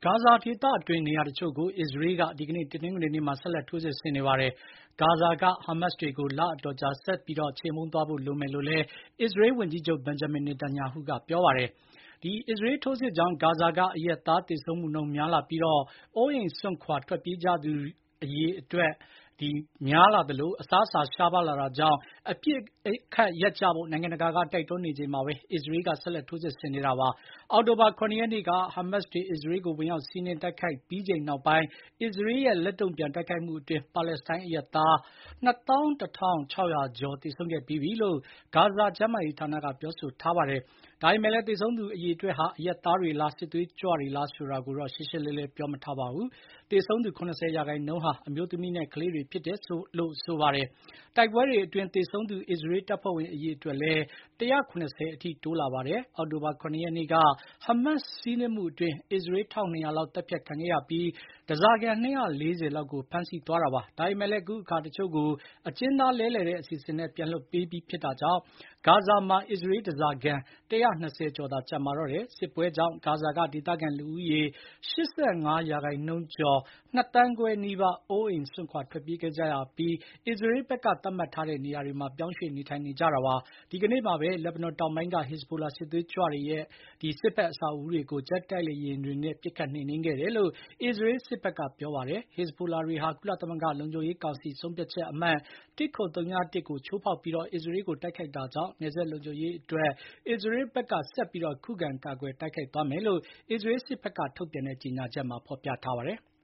ဂါဇာဒေသတွင်းနေရာတချို့ကို အစ္စရေးကဒီကနေ့တနင်္ဂနွေနေ့မှာဆက်လက်ထိုးစစ်ဆင်နေပါတယ်။ ဂါဇာကဟာမတ်စ်တွေကိုလအတော်ကြာဆက်ပြီးချေမှုန်းသွားဖို့လိုမယ်လို့လည်း အစ္စရေးဝန်ကြီးချုပ် Benjamin Netanyahu ကပြောပါတယ်။ ဒီအစ္စရေးထိုးစစ်ကြောင့် ဂါဇာကအရပ်သားသေဆုံးမှုနှုန်းများလာပြီး အိုးအိမ်စွန့်ခွာထွက်ပြေးကြသူအရေအတွက်များလာသလို အစားအစာရှားပါးလာတာကြောင့် အပစ်အခတ်ရပ်ကြဖို့ နိုင်ငံတကာကတိုက်တွန်းနေချိန်မှာပဲ အစ္စရေးကဆက်လက်ထိုးစစ်ဆင်နေတာပါ။ အောက်တိုဘာ ၇ ရက်နေ့က ဟာမတ်စ်တွေအစ္စရေးကိုဝင်ရောက်စီးနင်းတိုက်ခိုက်ပြီးချိန်နောက်ပိုင်း အစ္စရေးရဲ့လက်တုံ့ပြန်တိုက်ခိုက်မှုအတွင်း ပါလက်စတိုင်းအရပ်သား ၂၁,၆၀၀ ကျော်သေဆုံးခဲ့ပြီးပြီလို့ ဂါဇာကျန်းမာရေးဌာနကပြောဆိုထားပါတယ်။ ဒါပေမယ့်လည်း သေဆုံးသူအရေအတွက်ဟာ အရပ်သားတွေလား စစ်သွေးကြွတွေလားဆိုတာကိုတော့ ရှင်းရှင်းလင်းလင်းပြောမထားပါဘူး။ သေဆုံးသူ ၇၀ ရာခိုင်နှုန်းဟာ အမျိုးသမီးနဲ့ကလေးတွေဖြစ်တယ်လို့ဆိုပါတယ်။ တိုက်ပွဲတွေအတွင်းသေဆုံးသူအစ္စရေးတပ်ဖွဲ့ဝင်အရေအတွက်လည်း ၁၇၀ အထိတိုးလာပါတယ်။ အောက်တိုဘာ ၇ ရက်နေ့က ဟာမတ်စ်စီးနင်းမှုအတွင်း အစ္စရေး ၁,၂၀၀ လောက်သတ်ဖြတ်ခံခဲ့ရပြီး ဓားစာခံ ၂၄၀ လောက်ကိုဖမ်းဆီးသွားတာပါ။ ဒါပေမယ့်လည်း အခုအခါတချို့ကို အကျဉ်းသားလဲလှယ်တဲ့အစီအစဉ်နဲ့ပြန်လွှတ်ပေးပြီးဖြစ်တာကြောင့် ဂါဇာမှာ အစ္စရေးဓားစာခံ ၁၂၀ ကျော်သာကျန်ပါတော့တယ်။ စစ်ပွဲကြောင့် ဂါဇာကဒေသခံလူဦးရေ ၈၅ ရာခိုင်နှုန်းကျော် ၂ သန်းခွဲနီးပါး အိုးအိမ်စွန့်ခွာထွက်ပြေးခဲ့ကြရပြီး အစ္စရေးဘက်ကသတ်မှတ်ထားတဲ့နေရာတွေမှာ ပြောင်းရွှေ့နေထိုင်နေကြတာပါ။ ဒီကနေ့မှာပဲ လက်ဘနွန်တောင်ပိုင်းက ဟက်ဇ်ဘိုလာစစ်သွေးကြွတွေရဲ့စစ်ဘက်အဆောက်အဦးတွေကို ဂျက်တိုက်လေယာဉ်တွေနဲ့ပစ်ခတ်နှိမ်နင်းခဲ့တယ်လို့ အစ္စရေးစစ်ဘက်ကပြောပါတယ်။ ဟက်ဇ်ဘိုလာတွေဟာ ကုလသမဂ္ဂလုံခြုံရေးကောင်စီဆုံးဖြတ်ချက်အမှတ် ၁၇၀၁ ကိုချိုးဖောက်ပြီး အစ္စရေးကိုတိုက်ခိုက်တာကြောင့် နယ်စပ်လုံခြုံရေးအတွက် အစ္စရေးဘက်ကဆက်ပြီးခုခံကာကွယ်တိုက်ခိုက်သွားမယ်လို့ အစ္စရေးစစ်ဘက်ကထုတ်ပြန်တဲ့ကြေညာချက်မှာဖော်ပြထားပါတယ်။